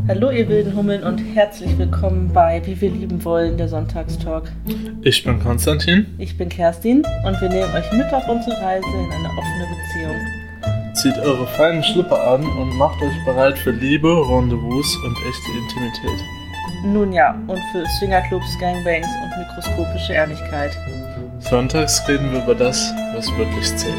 Hallo ihr wilden Hummeln und herzlich willkommen bei Wie wir lieben wollen, der Sonntagstalk. Ich bin Konstantin. Ich bin Kerstin und wir nehmen euch mit auf unsere Reise in eine offene Beziehung. Zieht eure feinen Schlipper an und macht euch bereit für Liebe, Rendezvous und echte Intimität. Nun ja, und für Swingerclubs, Gangbangs und mikroskopische Ehrlichkeit. Sonntags reden wir über das, was wirklich zählt.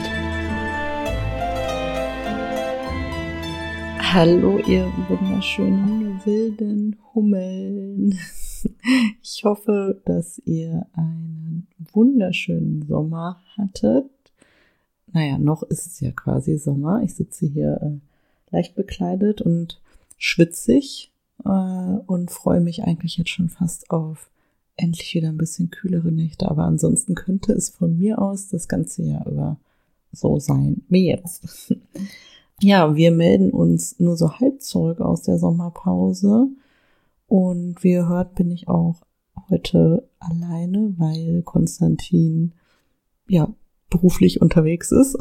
Hallo ihr wunderschönen wilden Hummeln. Ich hoffe, dass ihr einen wunderschönen Sommer hattet. Naja, noch ist es ja quasi Sommer. Ich sitze hier leicht bekleidet und schwitzig und freue mich eigentlich jetzt schon fast auf endlich wieder ein bisschen kühlere Nächte. Aber ansonsten könnte es von mir aus das ganze Jahr über so sein wie jetzt. Ja, wir melden uns nur so halb zurück aus der Sommerpause und wie ihr hört, bin ich auch heute alleine, weil Konstantin ja beruflich unterwegs ist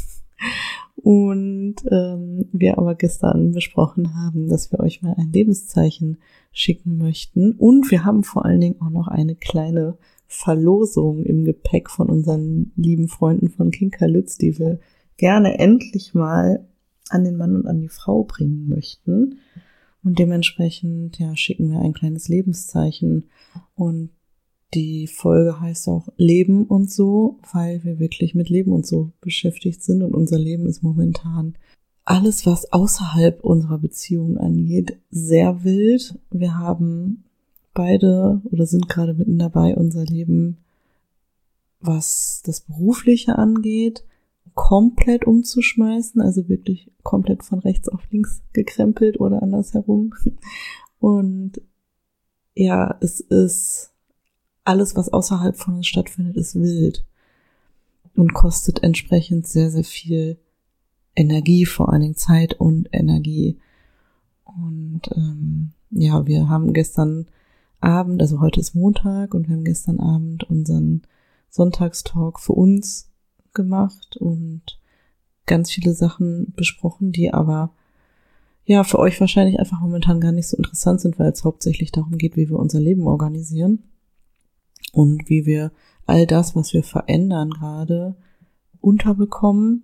und wir aber gestern besprochen haben, dass wir euch mal ein Lebenszeichen schicken möchten und wir haben vor allen Dingen auch noch eine kleine Verlosung im Gepäck von unseren lieben Freunden von Kinkerlitz, die wir gerne endlich mal an den Mann und an die Frau bringen möchten. Und dementsprechend, ja, schicken wir ein kleines Lebenszeichen. Und die Folge heißt auch Leben und so, weil wir wirklich mit Leben und so beschäftigt sind. Und unser Leben ist momentan alles, was außerhalb unserer Beziehung angeht, sehr wild. Wir haben beide oder sind gerade mitten dabei, unser Leben, was das Berufliche angeht, komplett umzuschmeißen, also wirklich komplett von rechts auf links gekrempelt oder andersherum. Und ja, es ist alles, was außerhalb von uns stattfindet, ist wild und kostet entsprechend sehr, sehr viel Energie, vor allen Dingen Zeit und Energie. Und ja, wir haben gestern Abend, also heute ist Montag und wir haben gestern Abend unseren Sonntagstalk für uns gemacht und ganz viele Sachen besprochen, die aber ja für euch wahrscheinlich einfach momentan gar nicht so interessant sind, weil es hauptsächlich darum geht, wie wir unser Leben organisieren und wie wir all das, was wir verändern gerade, unterbekommen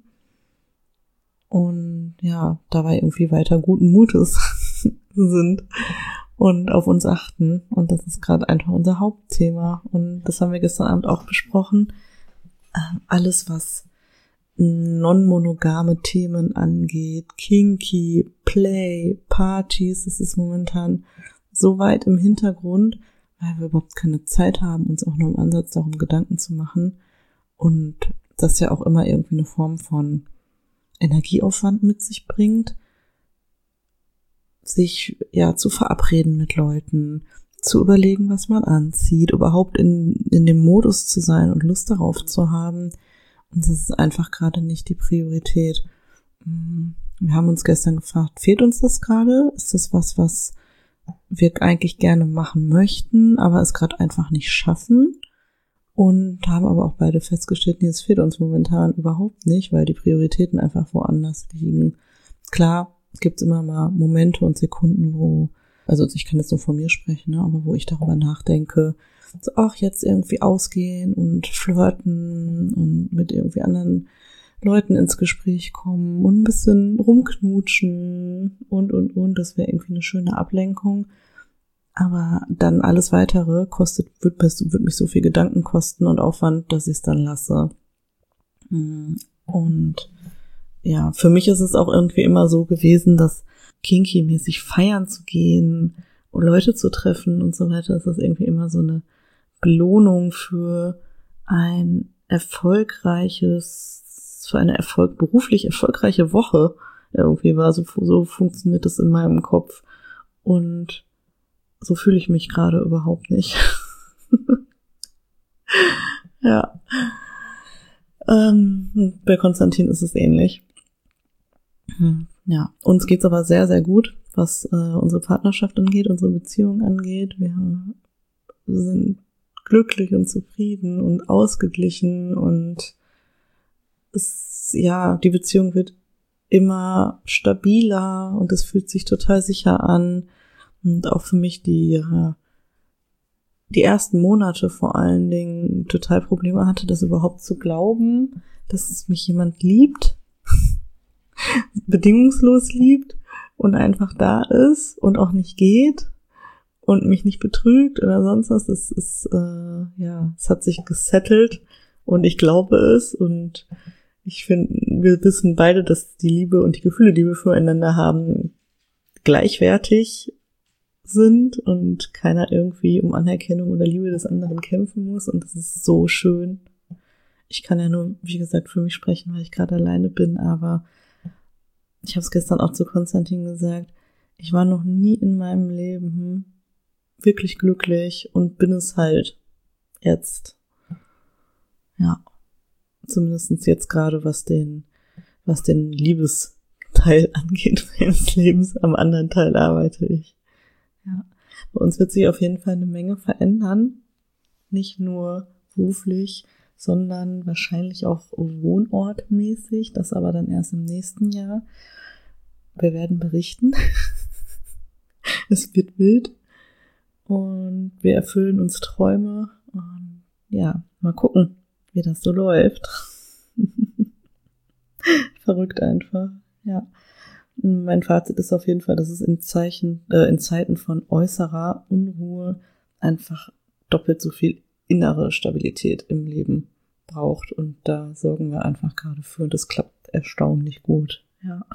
und ja, dabei irgendwie weiter guten Mutes sind und auf uns achten. Und das ist gerade einfach unser Hauptthema und das haben wir gestern Abend auch besprochen. Alles, was non-monogame Themen angeht, Kinky, Play, Partys, das ist momentan so weit im Hintergrund, weil wir überhaupt keine Zeit haben, uns auch nur im Ansatz darum Gedanken zu machen und das ja auch immer irgendwie eine Form von Energieaufwand mit sich bringt, sich ja zu verabreden mit Leuten, zu überlegen, was man anzieht, überhaupt in dem Modus zu sein und Lust darauf zu haben. Und das ist einfach gerade nicht die Priorität. Wir haben uns gestern gefragt, fehlt uns das gerade? Ist das was wir eigentlich gerne machen möchten, aber es gerade einfach nicht schaffen? Und haben aber auch beide festgestellt, nee, es fehlt uns momentan überhaupt nicht, weil die Prioritäten einfach woanders liegen. Klar, gibt es immer mal Momente und Sekunden, wo, also ich kann jetzt nur von mir sprechen, ne, aber wo ich darüber nachdenke, so, ach, jetzt irgendwie ausgehen und flirten und mit irgendwie anderen Leuten ins Gespräch kommen und ein bisschen rumknutschen und, das wäre irgendwie eine schöne Ablenkung. Aber dann alles Weitere wird mich so viel Gedanken kosten und Aufwand, dass ich es dann lasse. Und ja, für mich ist es auch irgendwie immer so gewesen, dass kinky-mäßig feiern zu gehen und Leute zu treffen und so weiter, ist das irgendwie immer so eine Belohnung für eine beruflich erfolgreiche Woche. Irgendwie war so funktioniert das in meinem Kopf. Und so fühle ich mich gerade überhaupt nicht. Ja. Bei Konstantin ist es ähnlich. Ja, uns geht's aber sehr, sehr gut, was unsere Partnerschaft angeht, unsere Beziehung angeht. Wir sind glücklich und zufrieden und ausgeglichen und die Beziehung wird immer stabiler und es fühlt sich total sicher an. Und auch für mich die ersten Monate vor allen Dingen total Probleme hatte, das überhaupt zu glauben, dass mich jemand liebt, bedingungslos liebt und einfach da ist und auch nicht geht und mich nicht betrügt oder sonst was. Es hat sich gesettelt und ich glaube es und ich finde, wir wissen beide, dass die Liebe und die Gefühle, die wir füreinander haben, gleichwertig sind und keiner irgendwie um Anerkennung oder Liebe des anderen kämpfen muss und das ist so schön. Ich kann ja nur, wie gesagt, für mich sprechen, weil ich gerade alleine bin, aber ich habe es gestern auch zu Konstantin gesagt, ich war noch nie in meinem Leben wirklich glücklich und bin es halt jetzt. Ja, zumindest jetzt gerade, was den Liebesteil angeht meines Lebens, am anderen Teil arbeite ich. Ja, bei uns wird sich auf jeden Fall eine Menge verändern, nicht nur beruflich, sondern wahrscheinlich auch wohnortmäßig, das aber dann erst im nächsten Jahr. Wir werden berichten. Es wird wild und wir erfüllen uns Träume und ja, mal gucken, wie das so läuft. Verrückt einfach, ja. Mein Fazit ist auf jeden Fall, dass es in Zeiten von äußerer Unruhe einfach doppelt so viel innere Stabilität im Leben braucht und da sorgen wir einfach gerade für und das klappt erstaunlich gut, ja.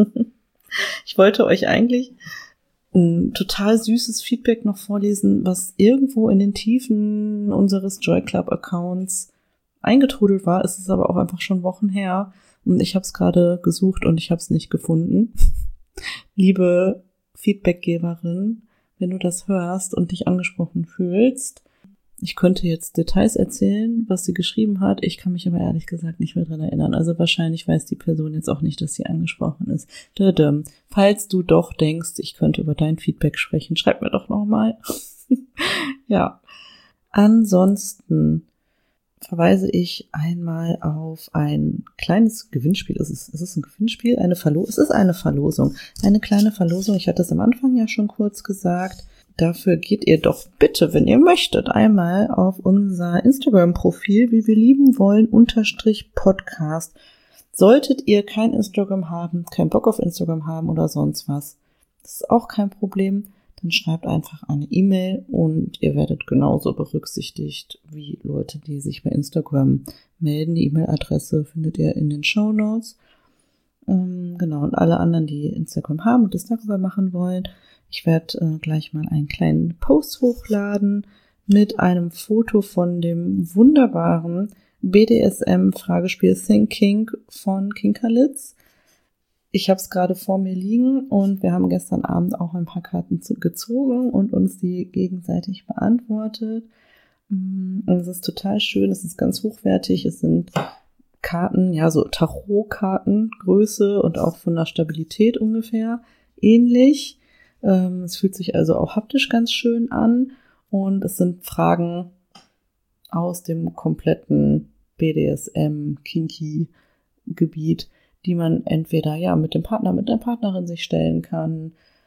Ich wollte euch eigentlich ein total süßes Feedback noch vorlesen, was irgendwo in den Tiefen unseres Joy Club Accounts eingetrudelt war. Es ist aber auch einfach schon Wochen her und ich habe es gerade gesucht und ich habe es nicht gefunden. Liebe Feedbackgeberin, wenn du das hörst und dich angesprochen fühlst, ich könnte jetzt Details erzählen, was sie geschrieben hat. Ich kann mich aber ehrlich gesagt nicht mehr dran erinnern. Also wahrscheinlich weiß die Person jetzt auch nicht, dass sie angesprochen ist. Falls du doch denkst, ich könnte über dein Feedback sprechen, schreib mir doch nochmal. Ja. Ansonsten verweise ich einmal auf ein kleines Gewinnspiel. Es ist ein Gewinnspiel, es ist eine Verlosung. Eine kleine Verlosung. Ich hatte es am Anfang ja schon kurz gesagt. Dafür geht ihr doch bitte, wenn ihr möchtet, einmal auf unser Instagram-Profil, wie wir lieben wollen, _Podcast. Solltet ihr kein Instagram haben, keinen Bock auf Instagram haben oder sonst was, das ist auch kein Problem, dann schreibt einfach eine E-Mail und ihr werdet genauso berücksichtigt wie Leute, die sich bei Instagram melden. Die E-Mail-Adresse findet ihr in den Shownotes. Genau, und alle anderen, die Instagram haben und das darüber machen wollen, ich werde gleich mal einen kleinen Post hochladen mit einem Foto von dem wunderbaren BDSM-Fragespiel Thinking von Kinkerlitz. Ich habe es gerade vor mir liegen und wir haben gestern Abend auch ein paar Karten gezogen und uns die gegenseitig beantwortet. Und es ist total schön, es ist ganz hochwertig, es sind Karten, ja so Tarotkartengröße und auch von der Stabilität ungefähr ähnlich. Es fühlt sich also auch haptisch ganz schön an und es sind Fragen aus dem kompletten BDSM-Kinky-Gebiet, die man entweder ja mit dem Partner, mit der Partnerin sich stellen kann,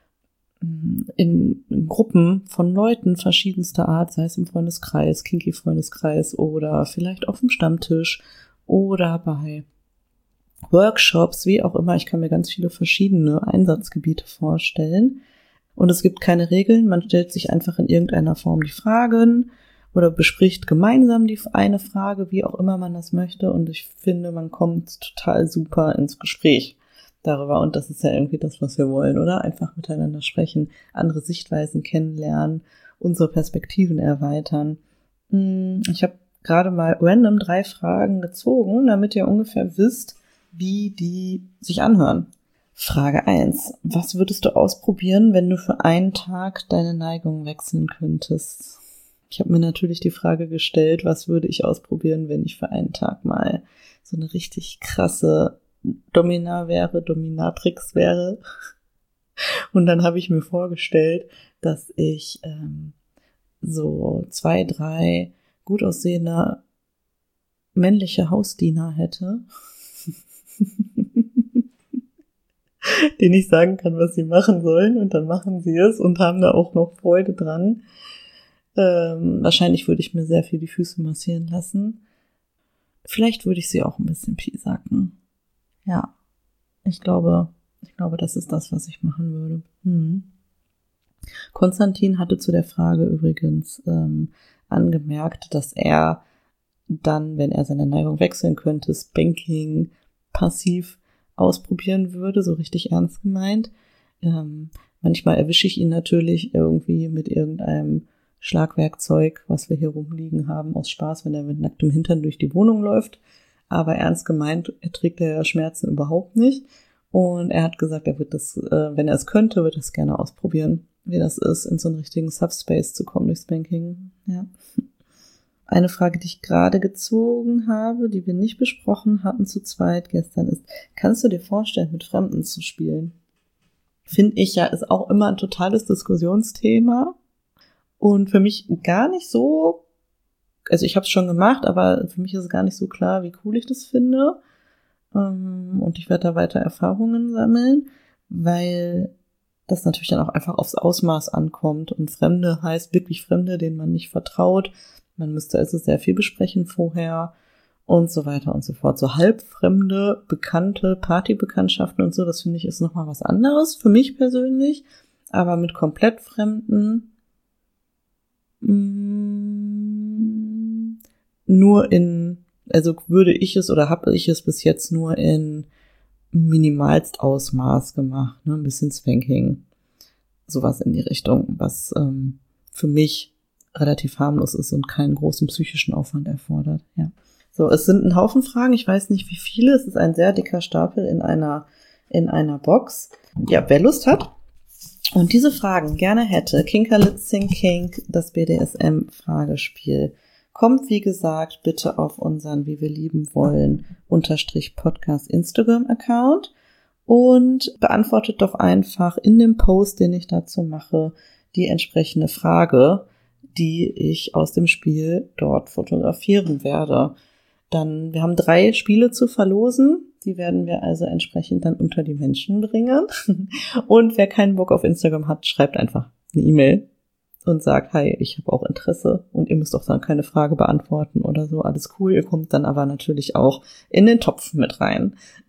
in Gruppen von Leuten verschiedenster Art, sei es im Freundeskreis, Kinky-Freundeskreis oder vielleicht auf dem Stammtisch oder bei Workshops, wie auch immer. Ich kann mir ganz viele verschiedene Einsatzgebiete vorstellen. Und es gibt keine Regeln, man stellt sich einfach in irgendeiner Form die Fragen oder bespricht gemeinsam die eine Frage, wie auch immer man das möchte. Und ich finde, man kommt total super ins Gespräch darüber. Und das ist ja irgendwie das, was wir wollen, oder? Einfach miteinander sprechen, andere Sichtweisen kennenlernen, unsere Perspektiven erweitern. Ich habe gerade mal random 3 Fragen gezogen, damit ihr ungefähr wisst, wie die sich anhören. Frage 1. Was würdest du ausprobieren, wenn du für einen Tag deine Neigung wechseln könntest? Ich habe mir natürlich die Frage gestellt, was würde ich ausprobieren, wenn ich für einen Tag mal so eine richtig krasse Dominatrix wäre. Und dann habe ich mir vorgestellt, dass ich so 2, 3 gut aussehende männliche Hausdiener hätte. denen ich sagen kann, was sie machen sollen, und dann machen sie es und haben da auch noch Freude dran. Wahrscheinlich würde ich mir sehr viel die Füße massieren lassen. Vielleicht würde ich sie auch ein bisschen piesacken. Ja, ich glaube, das ist das, was ich machen würde. Konstantin hatte zu der Frage übrigens angemerkt, dass er dann, wenn er seine Neigung wechseln könnte, Spanking passiv ausprobieren würde, so richtig ernst gemeint. Manchmal erwische ich ihn natürlich irgendwie mit irgendeinem Schlagwerkzeug, was wir hier rumliegen haben, aus Spaß, wenn er mit nacktem Hintern durch die Wohnung läuft. Aber ernst gemeint erträgt er Schmerzen überhaupt nicht. Und er hat gesagt, er wird das, wenn er es könnte, wird er es gerne ausprobieren, wie das ist, in so einen richtigen Subspace zu kommen durch Spanking. Ja. Eine Frage, die ich gerade gezogen habe, die wir nicht besprochen hatten zu zweit gestern, ist: Kannst du dir vorstellen, mit Fremden zu spielen? Finde ich ja, ist auch immer ein totales Diskussionsthema und für mich gar nicht so, also ich habe es schon gemacht, aber für mich ist es gar nicht so klar, wie cool ich das finde, und ich werde da weiter Erfahrungen sammeln, weil das natürlich dann auch einfach aufs Ausmaß ankommt, und Fremde heißt wirklich Fremde, denen man nicht vertraut. Man müsste also sehr viel besprechen vorher und so weiter und so fort. So halbfremde, bekannte Partybekanntschaften und so, das finde ich ist nochmal was anderes für mich persönlich. Aber mit komplett Fremden nur also würde ich es oder habe ich es bis jetzt nur in minimalst Ausmaß gemacht, ne? Ein bisschen Spanking, sowas in die Richtung, was für mich relativ harmlos ist und keinen großen psychischen Aufwand erfordert. Ja. So, es sind ein Haufen Fragen, ich weiß nicht wie viele, es ist ein sehr dicker Stapel in einer Box. Ja, wer Lust hat und diese Fragen gerne hätte, Kinkerlitzing Kink, das BDSM-Fragespiel, kommt wie gesagt bitte auf unseren Wie wir lieben wollen _Podcast Instagram-Account und beantwortet doch einfach in dem Post, den ich dazu mache, die entsprechende Frage, die ich aus dem Spiel dort fotografieren werde. Dann, wir haben 3 Spiele zu verlosen, die werden wir also entsprechend dann unter die Menschen bringen. Und wer keinen Bock auf Instagram hat, schreibt einfach eine E-Mail und sagt, hi, ich habe auch Interesse und ihr müsst auch dann keine Frage beantworten oder so, alles cool. Ihr kommt dann aber natürlich auch in den Topf mit rein.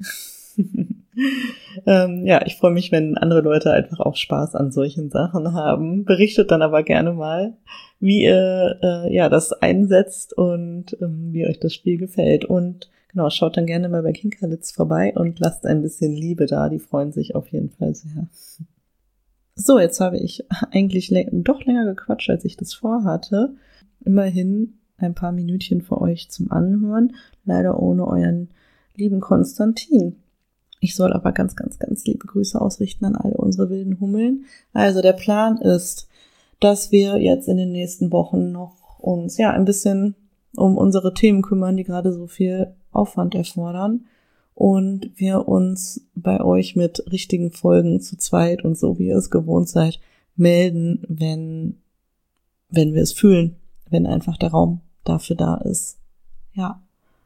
Ja, ich freue mich, wenn andere Leute einfach auch Spaß an solchen Sachen haben. Berichtet dann aber gerne mal, wie ihr das einsetzt und wie euch das Spiel gefällt. Und genau, schaut dann gerne mal bei Kinkerlitz vorbei und lasst ein bisschen Liebe da. Die freuen sich auf jeden Fall sehr. So, jetzt habe ich eigentlich doch länger gequatscht, als ich das vorhatte. Immerhin ein paar Minütchen für euch zum Anhören. Leider ohne euren lieben Konstantin. Ich soll aber ganz, ganz, ganz liebe Grüße ausrichten an alle unsere wilden Hummeln. Also der Plan ist, dass wir jetzt in den nächsten Wochen noch uns ein bisschen um unsere Themen kümmern, die gerade so viel Aufwand erfordern. Und wir uns bei euch mit richtigen Folgen zu zweit und so, wie ihr es gewohnt seid, melden, wenn wir es fühlen, wenn einfach der Raum dafür da ist. Ja.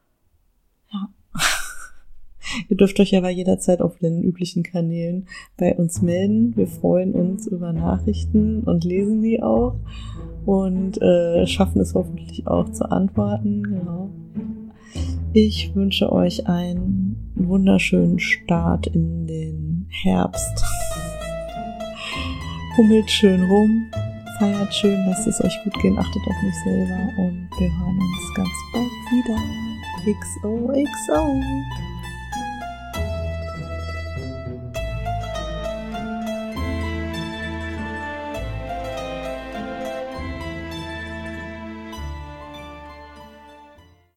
Ihr dürft euch aber jederzeit auf den üblichen Kanälen bei uns melden. Wir freuen uns über Nachrichten und lesen die auch und schaffen es hoffentlich auch zu antworten. Genau. Ich wünsche euch einen wunderschönen Start in den Herbst. Hummelt schön rum, feiert schön, lasst es euch gut gehen, achtet auf mich selber und wir hören uns ganz bald wieder. XOXO.